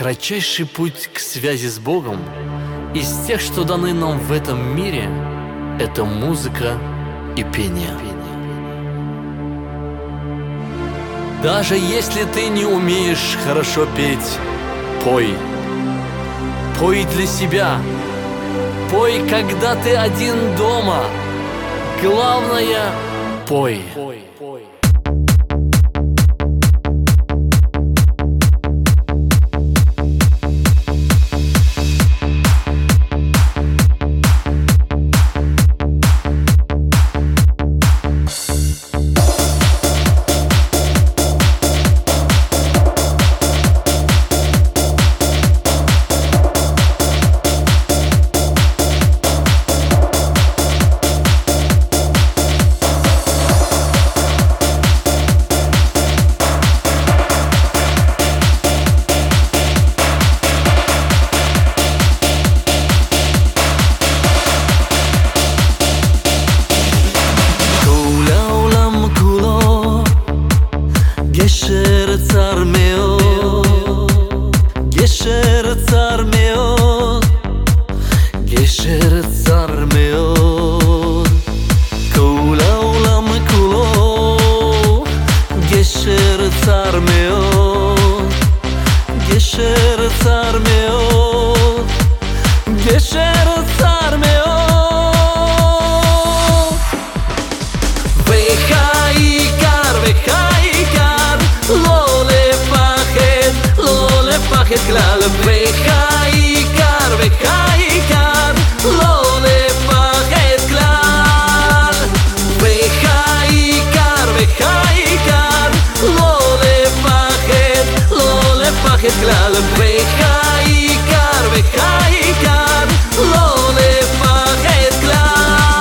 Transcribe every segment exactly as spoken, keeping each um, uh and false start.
Кратчайший путь к связи с Богом из тех, что даны нам в этом мире, это музыка и пение. Даже если ты не умеешь хорошо петь, пой. Пой для себя. Пой, когда ты один дома. Главное — пой. גשר צר מאוד, גשר צר מאוד, גשר צר מאוד, כל העולם כולו, גשר צר מאוד, גשר צר מאוד, גשר צר מאוד. כלל והעיקר והעיקר לא לפחד כלל והעיקר והעיקר לא לפחד לא לפחד כלל והעיקר והעיקר לא לפחד כלל.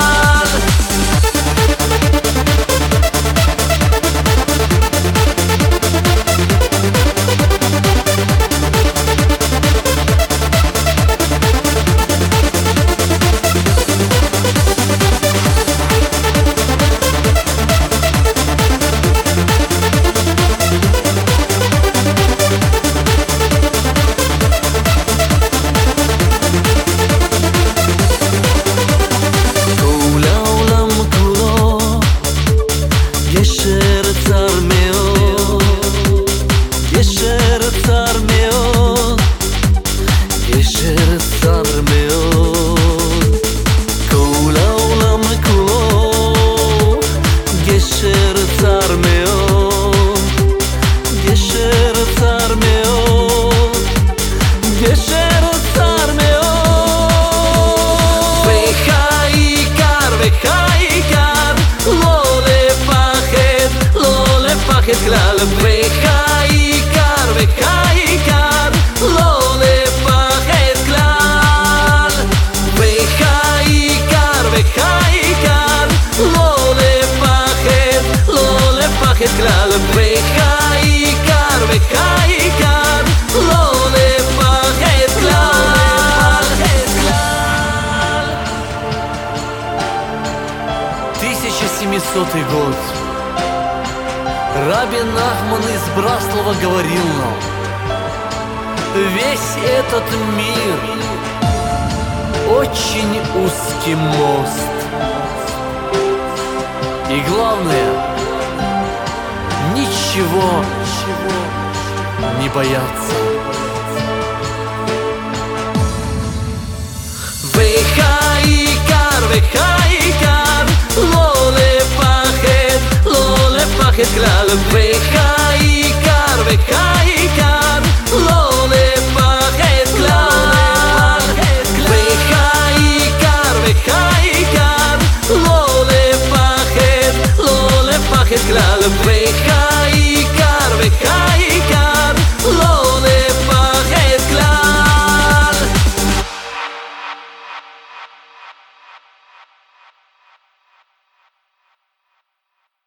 כלל והעיקר והעיקר לא לפחד כלל והעיקר והעיקר לא לפחד לא לפחד כלל והעיקר והעיקר לא לפחד כלל. тысяча семисотый год. Раби Нахман из Браслова говорил нам: весь этот мир очень узкий мост. И главное, ничего не бояться. והעיקר והעיקר לא לפחד לא לפחד כלל והעיקר והעיקר לא לפחד כלל והעיקר והעיקר לא לפחד לא לפחד כלל והעיקר והעיקר